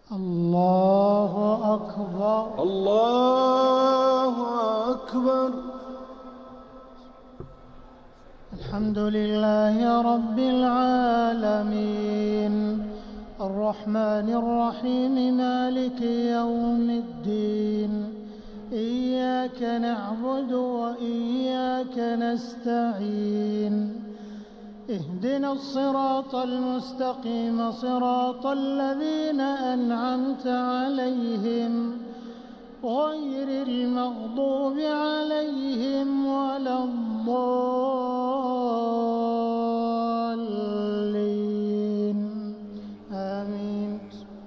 الله أكبر. الله أكبر. الحمد لله رب العالمين الرحمن الرحيم مالك يوم الدين إياك نعبد وإياك نستعين اهدنا الصراط المستقيم صراط الذين أنعمت عليهم غير المغضوب عليهم ولا الضالين آمين.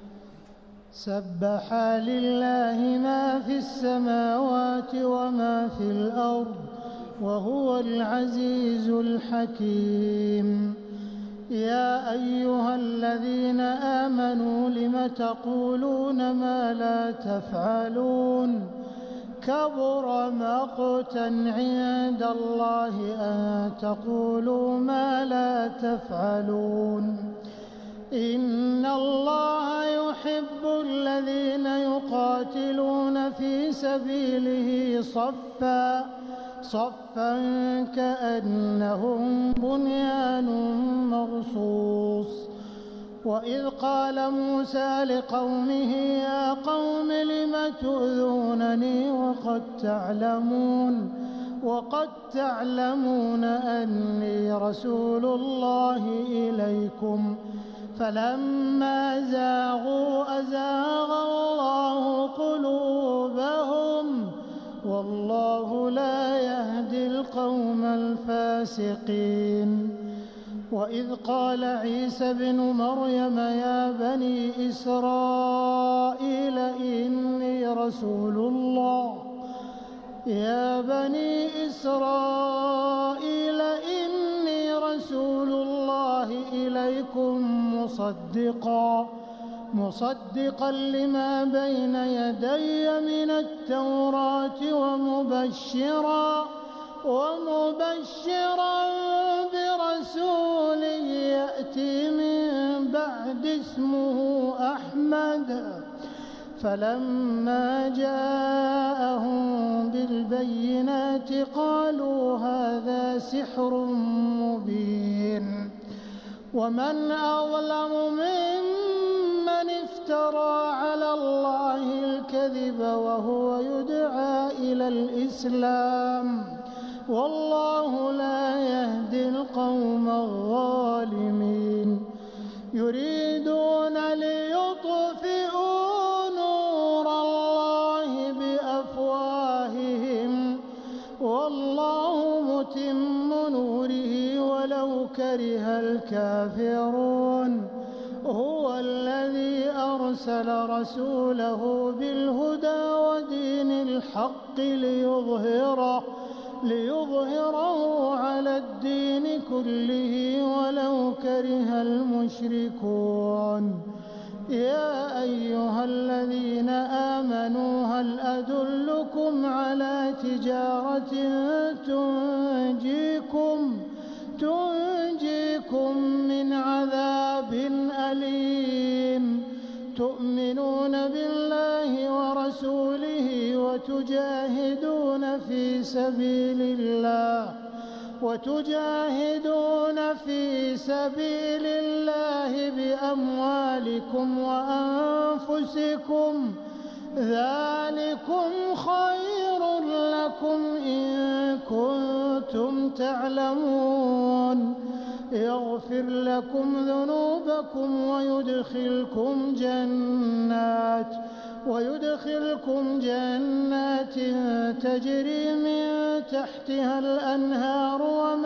سبح لله ما في السماوات وما في الأرض وهو العزيز الحكيم. يا أيها الذين آمنوا لم تقولون ما لا تفعلون كبر مقتا عند الله أن تقولوا ما لا تفعلون. إن الله يحب الذين يقاتلون في سبيله صفا كأنهم بنيان مرصوص. وإذ قال موسى لقومه يا قوم لم تؤذونني وقد تعلمون أني رسول الله إليكم فلما زاغوا أزاغ الله قلوبهم والله لا يهدي القوم الفاسقين. وإذ قال عيسى بن مريم يا بني إسرائيل إني رسول الله إليكم مصدقا لما بين يدي من التوراة ومبشرا برسول يأتي من بعد اسمه أحمد. فلما جاءهم بالبينات قالوا هذا سحر مبين. ومن أظلم ممن افترى على الله الكذب وهو يدعى إلى الإسلام والله لا يهدي القوم الظالمين. يريدون ليطفئوا نور الله بأفواههم والله متم نوره ولو كره الكافرون. هو الذي أرسل رسوله بالهدى ودين الحق ليظهره على الدين كله ولو كره المشركون. يا أيها الذين آمنوا هل أدلكم على تجارة تنجيكم من عذاب أليم تؤمنون بالله ورسوله وتجاهدون في سبيل الله بأموالكم وأنفسكم ذلكم خير لكم إن كنتم تعلمون. يغفر لكم ذنوبكم ويدخلكم جنات تجري من تحتها الأنهار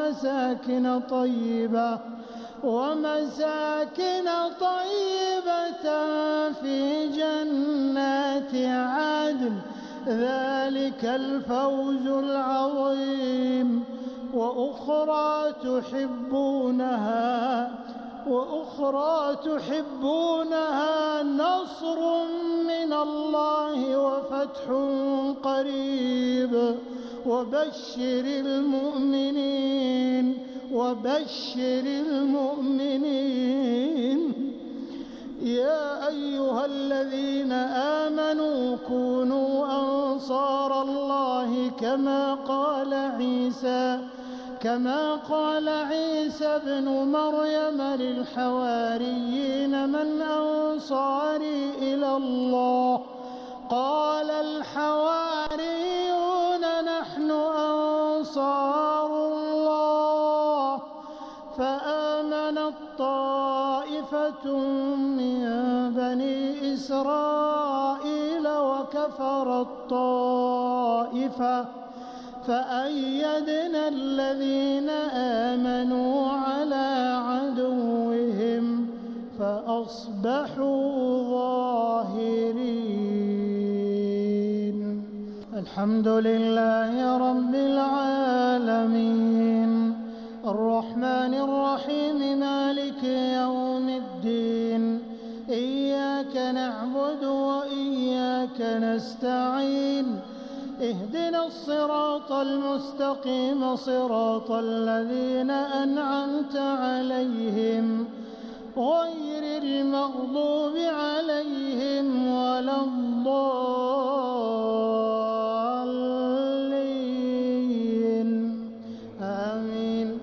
ومساكن طيبة في جنات عدن ذلك الفوز العظيم. وأخرى تحبونها نصر من الله وفتح قريب وبشر المؤمنين. يا أيها الذين كما قال عيسى ابن مريم للحواريين من أنصاري إلى الله قال الحواريون نحن أنصار الله فآمنت طائفة من بني إسرائيل وكفرت طائفة فأيدنا الذين آمنوا على عدوهم فأصبحوا ظاهرين. الحمد لله رب العالمين الرحمن الرحيم مالك يوم الدين إياك نعبد وإياك نستعين اهدنا الصراط المستقيم صراط الذين أنعمت عليهم غير المغضوب عليهم ولا الضالين آمين.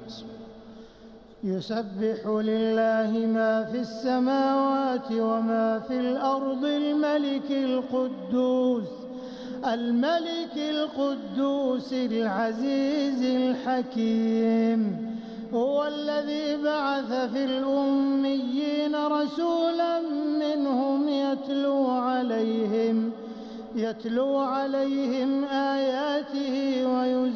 يسبح لله ما في السماوات وما في الأرض الملك القدوس العزيز الحكيم هو الذي بعث في الأميين رسولا منهم يتلو عليهم آياته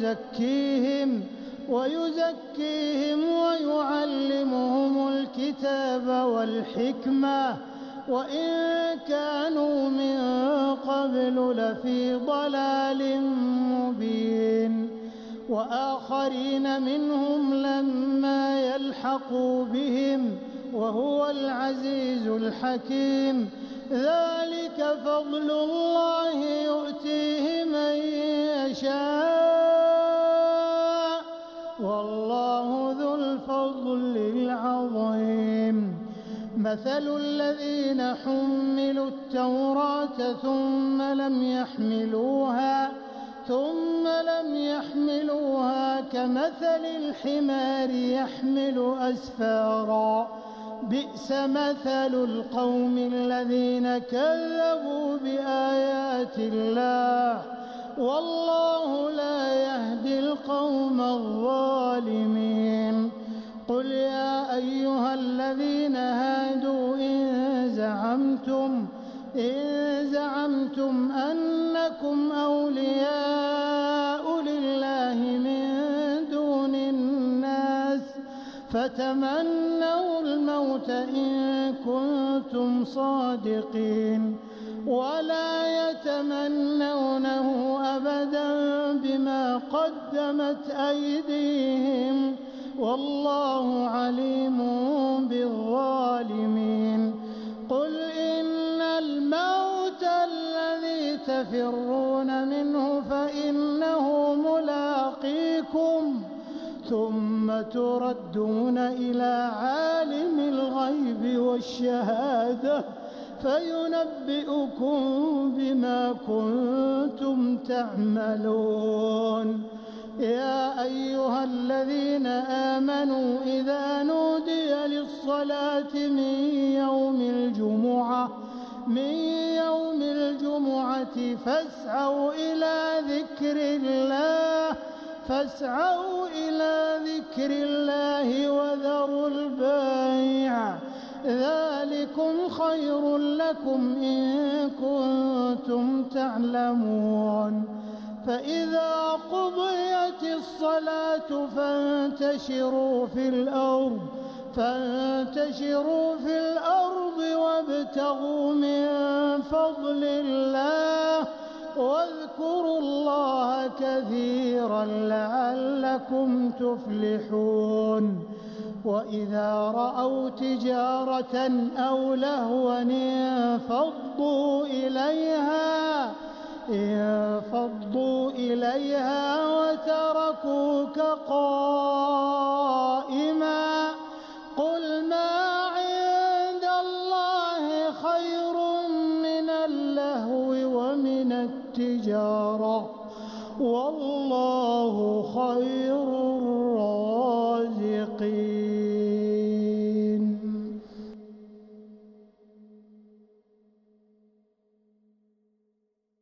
ويزكيهم ويعلمهم الكتاب والحكمة وإن كانوا من قبل لفي ضلال مبين وآخرين منهم لما يلحقوا بهم وهو العزيز الحكيم ذلك فضل الله يؤتيه من يشاء والله ذو الفضل العظيم. مثل الذين حملوا التوراة ثم لم يحملوها كمثل الحمار يحمل أسفارا بئس مثل القوم الذين كذبوا بآيات الله والله لا يهدي القوم الظالمين. قل يا أيها الذين هادوا إن زعمتم أنكم أولياء لله من دون الناس فتمنوا الموت إن كنتم صادقين ولا يتمنونه أبدا بما قدمت أيديهم والله عليم بالظالمين. قل إن الموت الذي تفرون منه فإنه ملاقيكم ثم تردون إلى عالم الغيب والشهادة فينبئكم بما كنتم تعملون. يا أيها الذين آمنوا إذا نودي للصلاة من يوم الجمعة فاسعوا إلى ذكر الله وذروا البيع ذلكم خير لكم إن كنتم تعلمون. فإذا قضيت الصلاة فانتشروا في الأرض وابتغوا من فضل الله واذكروا الله كثيرا لعلكم تفلحون. وإذا رأوا تجارة أو لهوا انفضوا إليها وتركوك قائما قل ما عند الله خير من اللهو ومن التجارة والله خير